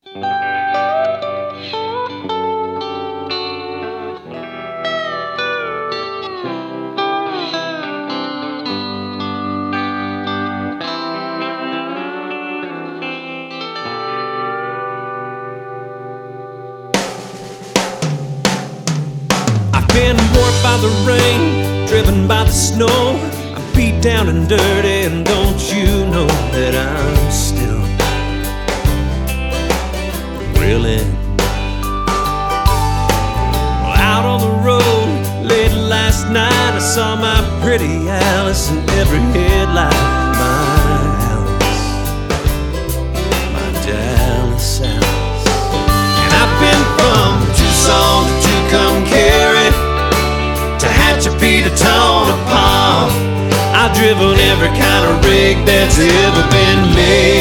I've been warped by the rain, driven by the snow. I'm beat down and dirty, and don't you know that I'm still thrilling? Well, out on the road late last night, I saw my pretty Alice in every headlight. My Alice, my Dallas Alice. And I've been from Tucson to Tucumcari, to Hatchapee to Tonopah. I've driven every kind of rig that's ever been made.